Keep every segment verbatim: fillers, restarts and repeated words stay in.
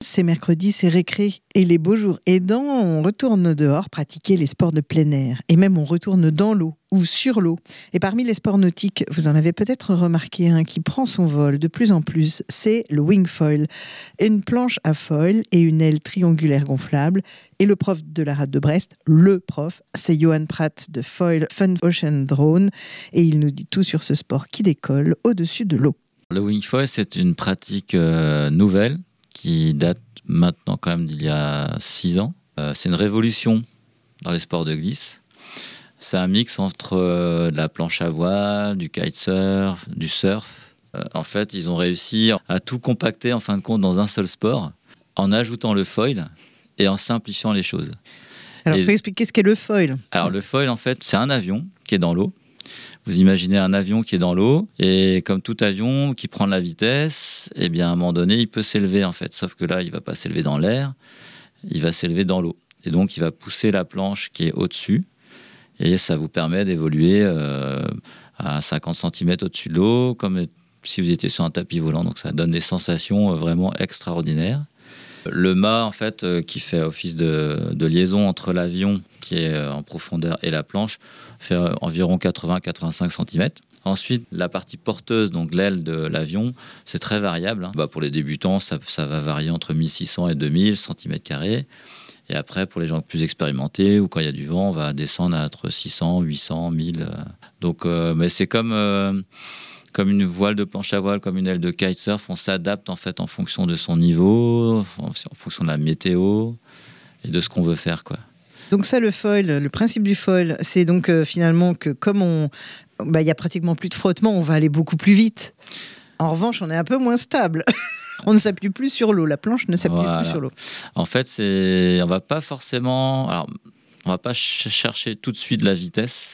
C'est mercredi, c'est récré et les beaux jours aidant, on retourne dehors pratiquer les sports de plein air et même on retourne dans l'eau ou sur l'eau. Et parmi les sports nautiques, vous en avez peut-être remarqué un qui prend son vol de plus en plus, c'est le wingfoil. Une planche à foil et une aile triangulaire gonflable. Et le prof de la rade de Brest, le prof, c'est Johan Pratt de Foil Fun Ocean Drone et il nous dit tout sur ce sport qui décolle au-dessus de l'eau. Le wingfoil, c'est une pratique euh, nouvelle qui date maintenant quand même d'il y a six ans. Euh, c'est une révolution dans les sports de glisse. C'est un mix entre euh, de la planche à voile, du kitesurf, du surf. Euh, en fait, ils ont réussi à tout compacter en fin de compte dans un seul sport en ajoutant le foil et en simplifiant les choses. Alors, il faut expliquer ce qu'est le foil. Alors, le foil, en fait, c'est un avion qui est dans l'eau. Vous imaginez un avion qui est dans l'eau et comme tout avion qui prend de la vitesse, eh bien à un moment donné, il peut s'élever en fait. Sauf que là, il ne va pas s'élever dans l'air, il va s'élever dans l'eau. Et donc, il va pousser la planche qui est au-dessus et ça vous permet d'évoluer euh, à cinquante centimètres au-dessus de l'eau, comme si vous étiez sur un tapis volant. Donc, ça donne des sensations vraiment extraordinaires. Le mât, en fait, euh, qui fait office de, de liaison entre l'avion qui est en profondeur et la planche, fait environ quatre-vingts à quatre-vingt-cinq centimètres. Ensuite, la partie porteuse, donc l'aile de l'avion, c'est très variable. Hein. Bah, pour les débutants, ça, ça va varier entre mille six cents et deux mille centimètres carrés. Et après, pour les gens plus expérimentés ou quand il y a du vent, on va descendre à entre six cents, huit cents, mille. Donc, euh, mais c'est comme... Euh, Comme une voile de planche à voile, comme une aile de kitesurf, on s'adapte en fait en fonction de son niveau, en fonction de la météo et de ce qu'on veut faire, quoi. Donc ça, le foil, le principe du foil, c'est donc euh, finalement que comme on, bah, y a pratiquement plus de frottement, on va aller beaucoup plus vite. En revanche, on est un peu moins stable. On ne s'appuie plus sur l'eau. La planche ne s'appuie Voilà. plus sur l'eau. En fait, c'est, on va pas forcément, alors, on va pas ch- chercher tout de suite la vitesse.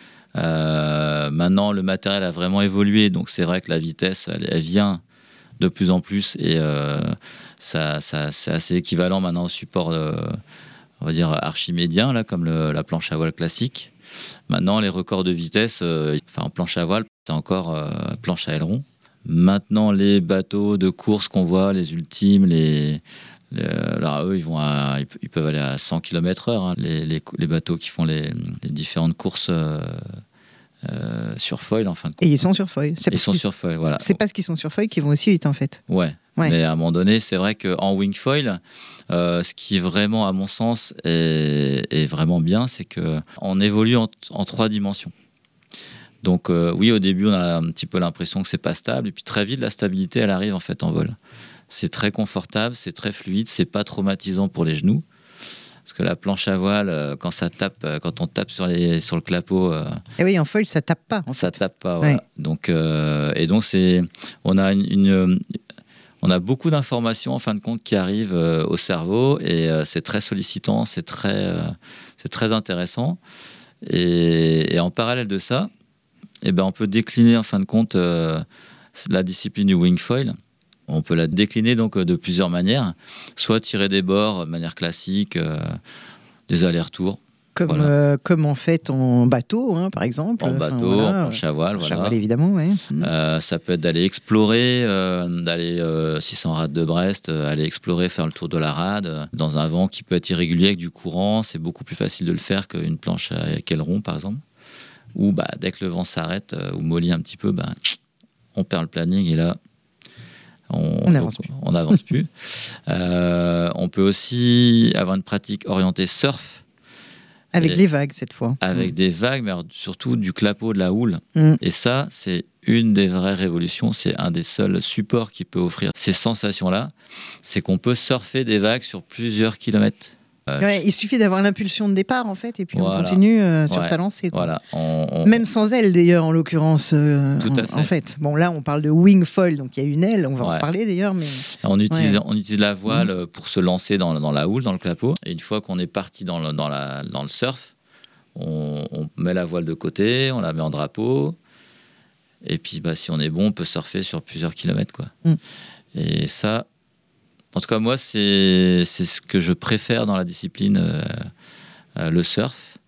Euh, maintenant, le matériel a vraiment évolué, donc c'est vrai que la vitesse, elle, elle vient de plus en plus et euh, ça, ça, c'est assez équivalent maintenant au support, euh, on va dire archimédien, là, comme le, la planche à voile classique. Maintenant, les records de vitesse, euh, enfin, en planche à voile, c'est encore euh, planche à aileron. Maintenant, les bateaux de course qu'on voit, les ultimes, les Les, alors eux, ils, vont à, ils peuvent aller à cent kilomètres heure, hein, les, les, les bateaux qui font les, les différentes courses euh, euh, sur foil, en fin de compte. Et ils sont sur foil. C'est ils sont sur foil, voilà. C'est parce qu'ils sont sur foil qu'ils vont aussi vite, en fait. Ouais. Ouais. Mais à un moment donné, c'est vrai qu'en wingfoil, euh, ce qui vraiment, à mon sens, est, est vraiment bien, c'est qu'on évolue en, en trois dimensions. Donc euh, oui, au début, on a un petit peu l'impression que c'est pas stable, et puis très vite, la stabilité, elle arrive en fait en vol. C'est très confortable, c'est très fluide, c'est pas traumatisant pour les genoux. Parce que la planche à voile, quand ça tape, quand on tape sur, les, sur le clapot, euh, et oui, en foil, ça tape pas. En ça fait. tape pas. Voilà. Ouais. Donc, euh, et donc c'est, on a une, une, on a beaucoup d'informations en fin de compte qui arrivent euh, au cerveau et euh, c'est très sollicitant, c'est très, euh, c'est très intéressant. Et, et en parallèle de ça, eh ben on peut décliner en fin de compte euh, la discipline du wingfoil. On peut la décliner donc de plusieurs manières, soit tirer des bords de manière classique, euh, des allers-retours. Comme, Voilà. euh, comme en fait en bateau, hein, par exemple. En bateau, enfin, voilà. en planche à voile, Planche à voilà. voile, évidemment, oui. Mmh. Euh, ça peut être d'aller explorer, euh, d'aller, euh, si c'est en rade de Brest, euh, aller explorer, faire le tour de la rade, euh, dans un vent qui peut être irrégulier avec du courant. C'est beaucoup plus facile de le faire qu'une planche à aileron, par exemple. Ou bah, dès que le vent s'arrête euh, ou mollit un petit peu, bah, on perd le planning et là, on n'avance plus. On n'avance plus. Euh, on peut aussi avoir une pratique orientée surf. Avec les vagues, cette fois. Avec mmh. des vagues, mais surtout du clapot, de la houle. Mmh. Et ça, c'est une des vraies révolutions. C'est un des seuls supports qui peut offrir ces sensations-là. C'est qu'on peut surfer des vagues sur plusieurs kilomètres. Euh, ouais, il suffit d'avoir l'impulsion de départ, en fait, et puis voilà. on continue euh, sur ouais. sa lancée. Quoi. Voilà. On, on... Même sans aile, d'ailleurs, en l'occurrence. Euh, Tout à fait. En fait. Bon, là, on parle de wingfoil, donc il y a une aile, on va ouais. en parler d'ailleurs. Mais... On utilise, ouais. on utilise la voile mmh. pour se lancer dans, dans la houle, dans le clapot. Et une fois qu'on est parti dans le, dans la, dans le surf, on, on met la voile de côté, on la met en drapeau. Et puis, bah, si on est bon, on peut surfer sur plusieurs kilomètres. Quoi. Mmh. Et ça... En tout cas, moi, c'est, c'est ce que je préfère dans la discipline, euh, euh, le surf.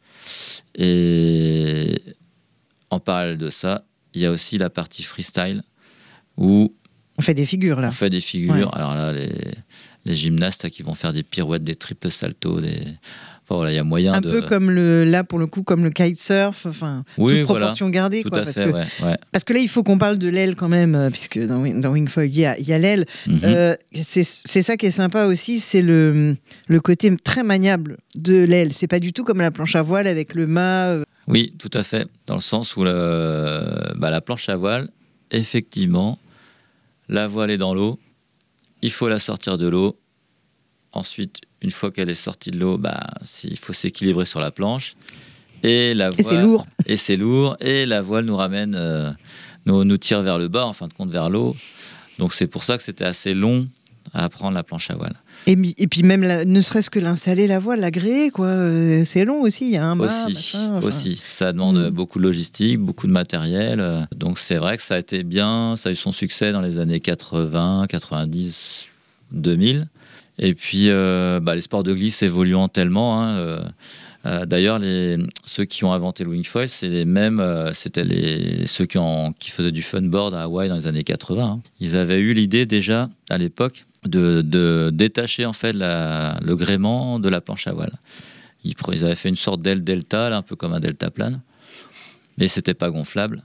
Et en parallèle de ça, il y a aussi la partie freestyle où... On fait des figures, là. On fait des figures. Ouais. Alors là, les, les gymnastes qui vont faire des pirouettes, des triples saltos, des... Enfin, voilà, il y a moyen un de... peu comme le, là, pour le coup, comme le kitesurf, enfin, oui, toute proportion voilà, gardée. tout Quoi, à parce, fait, que, ouais, ouais. parce que là, il faut qu'on parle de l'aile quand même, euh, puisque dans, dans Wingfoil, il y a, il y a l'aile. Mm-hmm. Euh, c'est, c'est ça qui est sympa aussi, c'est le, le côté très maniable de l'aile. C'est pas du tout comme la planche à voile avec le mât. Euh... Oui, tout à fait. Dans le sens où le, bah, la planche à voile, effectivement, la voile est dans l'eau, il faut la sortir de l'eau. Ensuite, une fois qu'elle est sortie de l'eau, bah, il faut s'équilibrer sur la planche. Et, la voile, et c'est lourd. Et c'est lourd. Et la voile nous ramène, euh, nous, nous tire vers le bas, en fin de compte vers l'eau. Donc c'est pour ça que c'était assez long à apprendre la planche à voile. Et, et puis même, la, ne serait-ce que l'installer, la voile, l'agréer, quoi. Euh, c'est long aussi, il y a un mât, aussi, machin, enfin... aussi. Ça demande mmh. beaucoup de logistique, beaucoup de matériel. Donc c'est vrai que ça a été bien, ça a eu son succès dans les années quatre-vingts, quatre-vingt-dix, deux mille. Et puis, euh, bah, les sports de glisse évoluant tellement. Hein, euh, euh, d'ailleurs, les, ceux qui ont inventé le wingfoil, c'est les mêmes. Euh, c'était les, ceux qui, ont, qui faisaient du funboard à Hawaï dans les années quatre-vingts. Hein. Ils avaient eu l'idée déjà à l'époque de, de détacher en fait la, le gréement de la planche à voile. Ils, ils avaient fait une sorte d'aile delta, là, un peu comme un deltaplane, mais c'était pas gonflable.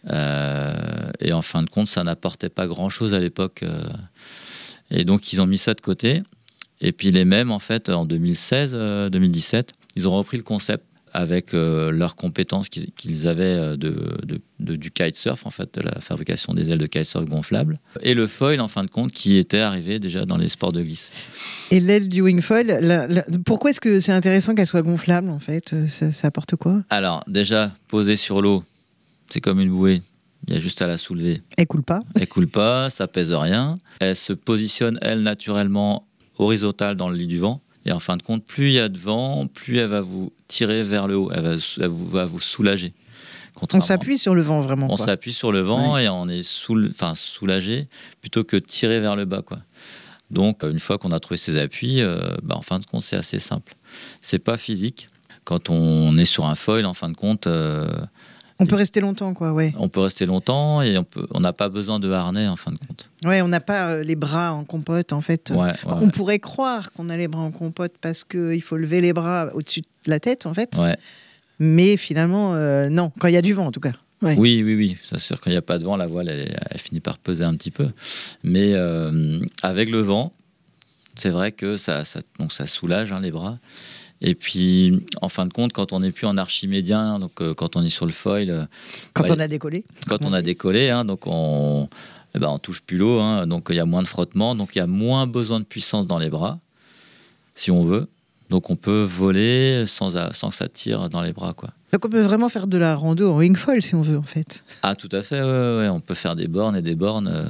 Euh, et en fin de compte, ça n'apportait pas grand-chose à l'époque. Euh, et donc, ils ont mis ça de côté. Et puis les mêmes, en fait, en deux mille seize, deux mille dix-sept, ils ont repris le concept avec euh, leurs compétences qu'ils, qu'ils avaient de, de, de, du kitesurf, en fait, de la fabrication des ailes de kitesurf gonflables. Et le foil, en fin de compte, qui était arrivé déjà dans les sports de glisse. Et l'aile du wingfoil, la, la, pourquoi est-ce que c'est intéressant qu'elle soit gonflable, en fait ? Ça, ça apporte quoi ? Alors, déjà, posée sur l'eau, c'est comme une bouée. Il y a juste à la soulever. Elle coule pas. Elle coule pas, ça pèse rien. Elle se positionne, elle, naturellement horizontale dans le lit du vent. Et en fin de compte, plus il y a de vent, plus elle va vous tirer vers le haut. Elle va, elle va vous soulager. On s'appuie sur le vent, vraiment. On quoi. s'appuie sur le vent ouais. et on est soul, enfin, soulagé plutôt que tirer vers le bas, quoi. Donc, une fois qu'on a trouvé ses appuis, euh, bah, en fin de compte, c'est assez simple. C'est pas physique. Quand on est sur un foil, en fin de compte... Euh, On peut rester longtemps, quoi, ouais. On peut rester longtemps et on peut, on n'a pas besoin de harnais, en fin de compte. Ouais, on n'a pas euh, les bras en compote, en fait. Ouais, ouais, on ouais. pourrait croire qu'on a les bras en compote parce qu'il faut lever les bras au-dessus de la tête, en fait. Ouais. Mais finalement, euh, non, quand il y a du vent, en tout cas. Ouais. Oui, oui, oui. C'est sûr, quand il n'y a pas de vent, la voile, elle, elle finit par peser un petit peu. Mais euh, avec le vent, c'est vrai que ça, ça, donc ça soulage hein, les bras. Et puis, en fin de compte, quand on n'est plus en archimédien, donc euh, quand on est sur le foil... Euh, quand bah, on a décollé. Quand on a décollé, hein, donc on eh ben, on touche plus l'eau, hein, donc il y a moins de frottement, donc il y a moins besoin de puissance dans les bras, si on veut. Donc on peut voler sans, sans que ça tire dans les bras, quoi. Donc on peut vraiment faire de la rando en wingfoil, si on veut, en fait. Ah, tout à fait, ouais, ouais. On peut faire des bornes et des bornes euh,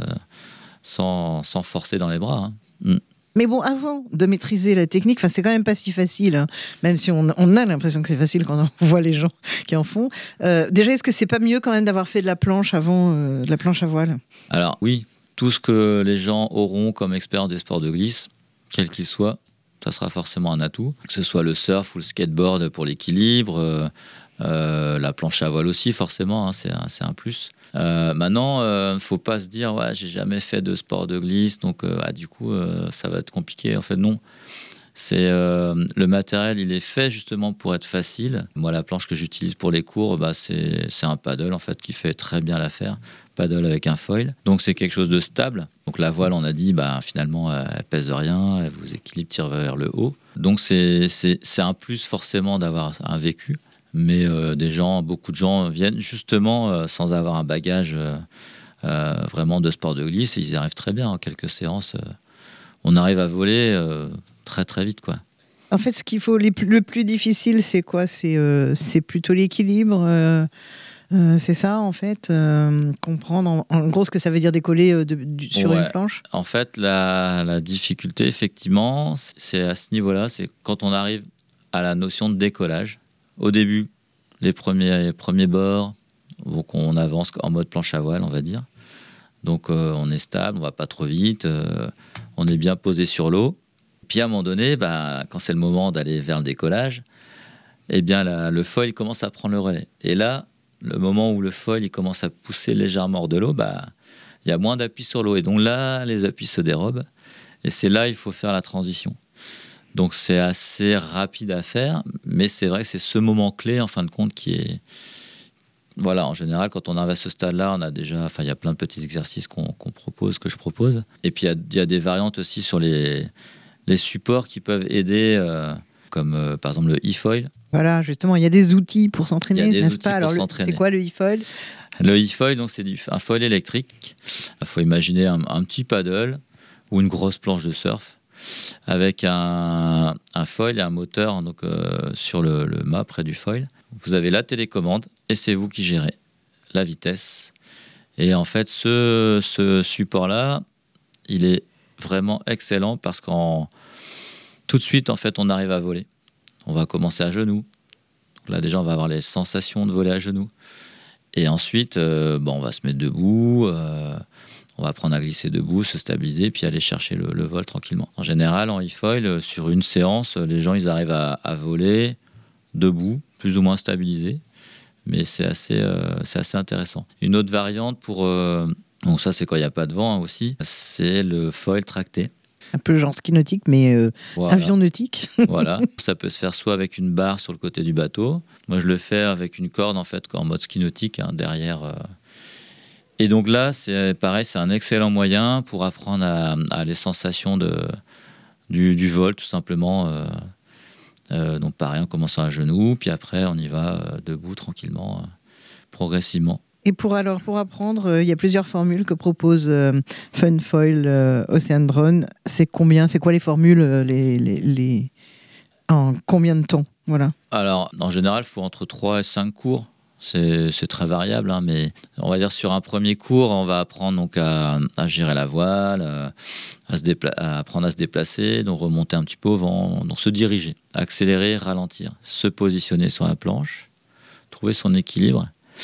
sans, sans forcer dans les bras. Hein. Mm. Mais bon, avant de maîtriser la technique, c'est quand même pas si facile, hein, même si on, on a l'impression que c'est facile quand on voit les gens qui en font. Euh, déjà, est-ce que c'est pas mieux quand même d'avoir fait de la planche avant, euh, de la planche à voile ? Alors oui, tout ce que les gens auront comme expérience des sports de glisse, quel qu'il soit, ça sera forcément un atout. Que ce soit le surf ou le skateboard pour l'équilibre, euh, euh, la planche à voile aussi, forcément, hein, c'est, un, c'est un plus. Euh, maintenant, il euh, ne faut pas se dire ouais, j'ai jamais fait de sport de glisse, donc euh, ah, du coup, euh, ça va être compliqué. En fait, non. C'est, euh, le matériel, il est fait justement pour être facile. Moi, la planche que j'utilise pour les cours, bah, c'est, c'est un paddle en fait, qui fait très bien l'affaire. Paddle avec un foil. Donc, c'est quelque chose de stable. Donc, la voile, on a dit, bah, finalement, elle pèse rien, elle vous équilibre, tire vers le haut. Donc, c'est, c'est, c'est un plus forcément d'avoir un vécu. Mais euh, des gens, beaucoup de gens viennent justement euh, sans avoir un bagage euh, euh, vraiment de sport de glisse. Et ils y arrivent très bien en quelques séances. Euh, on arrive à voler euh, très très vite, quoi. En fait, ce qu'il faut, les, le plus difficile, c'est quoi ? C'est, euh, c'est plutôt l'équilibre. Euh, euh, c'est ça, en fait, euh, comprendre en, en gros ce que ça veut dire décoller euh, de, de, sur ouais. une planche. En fait, la, la difficulté, effectivement, c'est à ce niveau-là, c'est quand on arrive à la notion de décollage. Au début, les premiers, les premiers bords, donc on avance en mode planche à voile, on va dire. Donc euh, on est stable, on va pas trop vite, euh, on est bien posé sur l'eau. Puis à un moment donné, bah, quand c'est le moment d'aller vers le décollage, eh bien la, le foil commence à prendre le relais. Et là, le moment où le foil il commence à pousser légèrement hors de l'eau, bah, il y a moins d'appui sur l'eau. Et donc là, les appuis se dérobent. Et c'est là il faut faire la transition. Donc c'est assez rapide à faire, mais c'est vrai que c'est ce moment clé en fin de compte qui est... Voilà, en général, quand on arrive à ce stade-là, on a déjà... Enfin, il y a plein de petits exercices qu'on, qu'on propose, que je propose. Et puis il y, y a des variantes aussi sur les, les supports qui peuvent aider, euh, comme euh, par exemple le e-foil. Voilà, justement, il y a des outils pour s'entraîner, n'est-ce pas? Alors, le, c'est quoi le e-foil? Le e-foil, donc, c'est du, un foil électrique. Il faut imaginer un, un petit paddle ou une grosse planche de surf avec un, un foil et un moteur donc, euh, sur le, le mât près du foil. Vous avez la télécommande et c'est vous qui gérez la vitesse. Et en fait, ce, ce support-là, il est vraiment excellent parce qu'en tout de suite, en fait, on arrive à voler. On va commencer à genoux. Donc là, déjà, on va avoir les sensations de voler à genoux. Et ensuite, euh, bon, on va se mettre debout. Euh, on va apprendre à glisser debout, se stabiliser, puis aller chercher le, le vol tranquillement. En général, en e-foil, sur une séance, les gens, ils arrivent à, à voler debout, plus ou moins stabilisés. Mais c'est assez, euh, c'est assez intéressant. Une autre variante pour... Euh, donc ça, c'est quand il n'y a pas de vent hein, aussi. C'est le foil tracté. Un peu genre ski nautique, mais euh, voilà. Avion nautique. Voilà. Ça peut se faire soit avec une barre sur le côté du bateau. Moi, je le fais avec une corde, en fait, en mode ski nautique, hein, derrière. Euh. Et donc là, c'est pareil, c'est un excellent moyen pour apprendre à, à les sensations de, du, du vol, tout simplement. Euh, euh, donc pareil, en commençant à genoux, puis après, on y va euh, debout, tranquillement, euh, progressivement. Et pour, alors, pour apprendre, il euh, y a plusieurs formules que propose euh, Funfoil euh, Ocean Drone. C'est combien, c'est quoi les formules euh, les, les, les... En combien de temps voilà. Alors, en général, il faut entre trois et cinq cours. C'est, c'est très variable, hein, mais on va dire sur un premier cours, on va apprendre donc à, à gérer la voile, à, à, se dépla- à apprendre à se déplacer, donc remonter un petit peu au vent, donc se diriger, accélérer, ralentir, se positionner sur la planche, trouver son équilibre.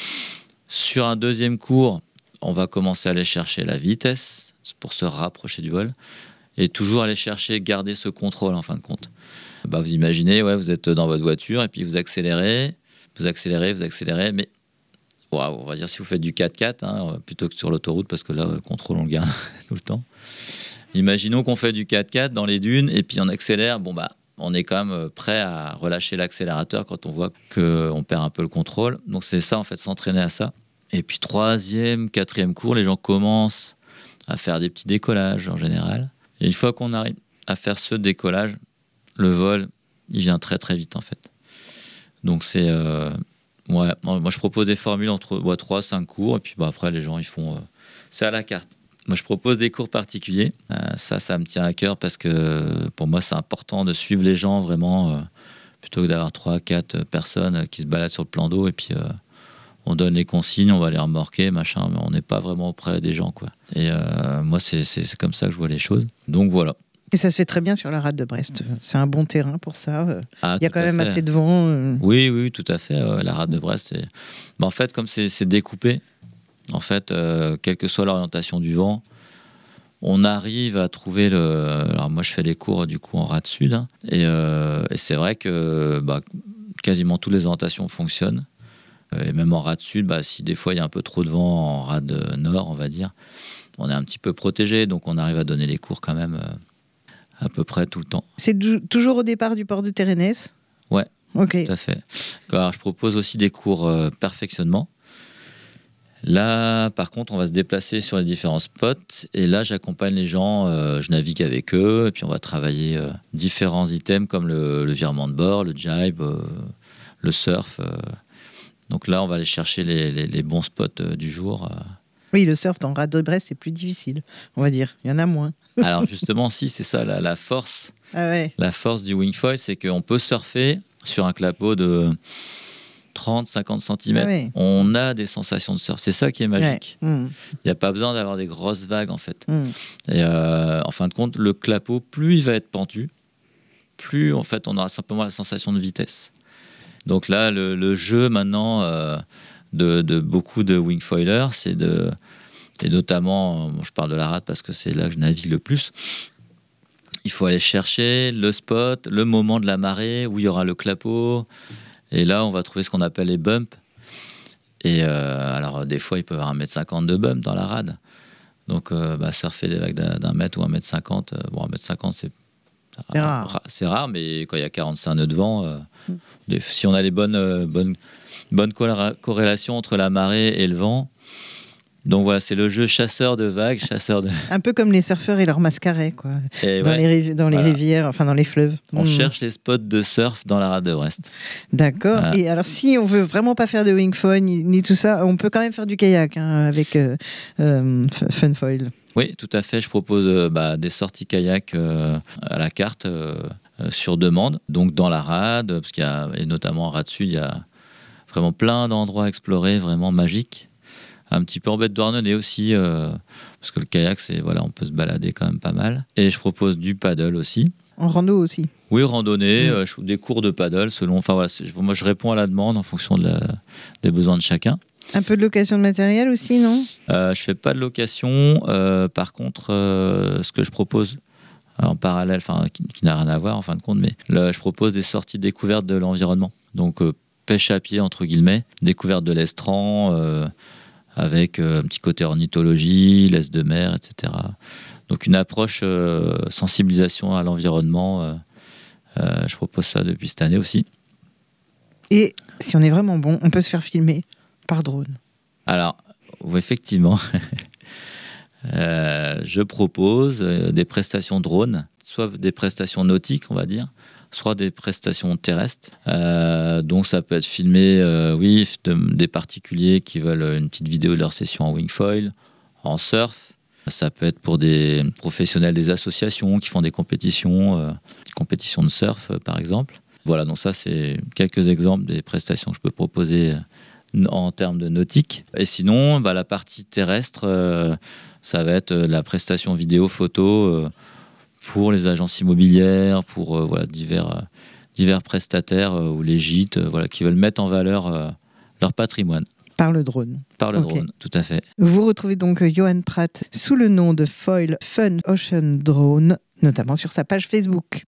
Sur un deuxième cours, on va commencer à aller chercher la vitesse pour se rapprocher du vol et toujours aller chercher, garder ce contrôle en fin de compte. Bah, vous imaginez, ouais, vous êtes dans votre voiture et puis vous accélérez, vous accélérez, vous accélérez, mais wow, on va dire si vous faites du quatre-quatre hein, plutôt que sur l'autoroute parce que là, le contrôle, on le garde tout le temps. Imaginons qu'on fait du quatre-quatre dans les dunes et puis on accélère, bon bah, on est quand même prêt à relâcher l'accélérateur quand on voit qu'on perd un peu le contrôle. Donc c'est ça, en fait, s'entraîner à ça. Et puis troisième, quatrième cours, les gens commencent à faire des petits décollages en général. Et une fois qu'on arrive à faire ce décollage, le vol, il vient très très vite en fait. Donc c'est... Euh, ouais, moi je propose des formules entre ouais, trois à cinq cours, et puis bah, après les gens ils font... Euh, c'est à la carte. Moi je propose des cours particuliers. Euh, ça, ça me tient à cœur parce que pour moi c'est important de suivre les gens vraiment, euh, plutôt que d'avoir trois à quatre personnes qui se baladent sur le plan d'eau et puis... Euh, on donne les consignes, on va les remorquer, machin, mais on n'est pas vraiment auprès des gens, quoi. Et euh, moi, c'est, c'est, c'est comme ça que je vois les choses. Donc voilà. Et ça se fait très bien sur la rade de Brest. C'est un bon terrain pour ça. Ah, il y a quand même fait. assez de vent. Euh... Oui, oui, tout à fait. Euh, la rade de Brest, c'est... Ben, en fait, comme c'est, c'est découpé, en fait, euh, quelle que soit l'orientation du vent, on arrive à trouver le... Alors moi, je fais les cours du coup en rade sud, hein, et, euh, et c'est vrai que bah, quasiment toutes les orientations fonctionnent. Et même en rade sud, bah, si des fois il y a un peu trop de vent en rade nord, on va dire, on est un petit peu protégé, donc on arrive à donner les cours quand même euh, à peu près tout le temps. C'est d- toujours au départ du port de Térénès ? Ouais, okay. Tout à fait. Alors, je propose aussi des cours euh, perfectionnement. Là, par contre, on va se déplacer sur les différents spots, et là, j'accompagne les gens, euh, je navigue avec eux, et puis on va travailler euh, différents items comme le, le virement de bord, le jibe, euh, le surf... Euh, Donc là, on va aller chercher les, les, les bons spots euh, du jour. Euh. Oui, le surf dans rade de Brest, c'est plus difficile, on va dire. Il y en a moins. Alors justement, si, c'est ça la, la force. Ah ouais. La force du wingfoil, c'est qu'on peut surfer sur un clapot de trente à cinquante centimètres. Ah ouais. On a des sensations de surf. C'est ça qui est magique. Il ouais. mmh. n'y a pas besoin d'avoir des grosses vagues, en fait. Mmh. Et euh, en fin de compte, le clapot, plus il va être pentu, plus en fait, on aura simplement la sensation de vitesse. Donc là, le, le jeu maintenant euh, de, de beaucoup de wingfoilers, c'est de, et notamment, bon, je parle de la rade parce que c'est là que je navigue le plus, il faut aller chercher le spot, le moment de la marée où il y aura le clapot, et là, on va trouver ce qu'on appelle les bumps. Et euh, alors, des fois, il peut y avoir un mètre cinquante de bump dans la rade. Donc, euh, bah, surfer des vagues d'un, d'un mètre ou un mètre cinquante, euh, bon, un mètre cinquante, c'est, c'est rare. ra- c'est rare, mais quand il y a quarante-cinq nœuds de vent, euh, mm. des, si on a les bonnes, euh, bonnes, bonnes corréla- corrélations entre la marée et le vent. Donc voilà, c'est le jeu chasseur de vagues, chasseur de... Un peu comme les surfeurs et leurs mascarets, quoi. Et dans ouais, les, rivi- dans les voilà. rivières, enfin dans les fleuves. On Mmh. cherche les spots de surf dans la rade de Brest. D'accord. Voilà. Et alors, si on veut vraiment pas faire de wingfoil ni, ni tout ça, on peut quand même faire du kayak hein, avec euh, euh, Funfoil. Oui, tout à fait. Je propose euh, bah, des sorties kayak euh, à la carte euh, euh, sur demande. Donc dans la rade, parce qu'il y a, et notamment en rade sud, il y a vraiment plein d'endroits à explorer, vraiment magiques. Un petit peu en baie de Douarnenez aussi, euh, parce que le kayak, c'est, voilà, on peut se balader quand même pas mal. Et je propose du paddle aussi. En rando aussi. Oui, randonnée, Mmh. euh, je- des cours de paddle selon. Enfin voilà, c'est- moi je réponds à la demande en fonction de la- des besoins de chacun. Un peu de location de matériel aussi, non ? Euh, je fais pas de location. Euh, par contre, euh, ce que je propose euh, en parallèle, enfin qui, qui n'a rien à voir en fin de compte, mais là, je propose des sorties découvertes de l'environnement. Donc euh, pêche à pied entre guillemets, découverte de l'estran. Euh, avec euh, un petit côté ornithologie, laisse de mer, et cetera. Donc une approche euh, sensibilisation à l'environnement, euh, euh, je propose ça depuis cette année aussi. Et si on est vraiment bon, on peut se faire filmer par drone. Alors, oui, effectivement, euh, je propose euh, des prestations drone, soit des prestations nautiques, on va dire, soit des prestations terrestres. Euh, donc ça peut être filmé, euh, oui, de, des particuliers qui veulent une petite vidéo de leur session en wingfoil, en surf. Ça peut être pour des professionnels des associations qui font des compétitions, euh, compétitions de surf euh, par exemple. Voilà, donc ça c'est quelques exemples des prestations que je peux proposer euh, en termes de nautique. Et sinon, bah, la partie terrestre, euh, ça va être la prestation vidéo, photo, euh, pour les agences immobilières, pour euh, voilà, divers, euh, divers prestataires euh, ou les gîtes euh, voilà, qui veulent mettre en valeur euh, leur patrimoine. Par le drone. Par le Ok. drone, tout à fait. Vous retrouvez donc Johan Pratt sous le nom de Foil Fun Ocean Drone, notamment sur sa page Facebook.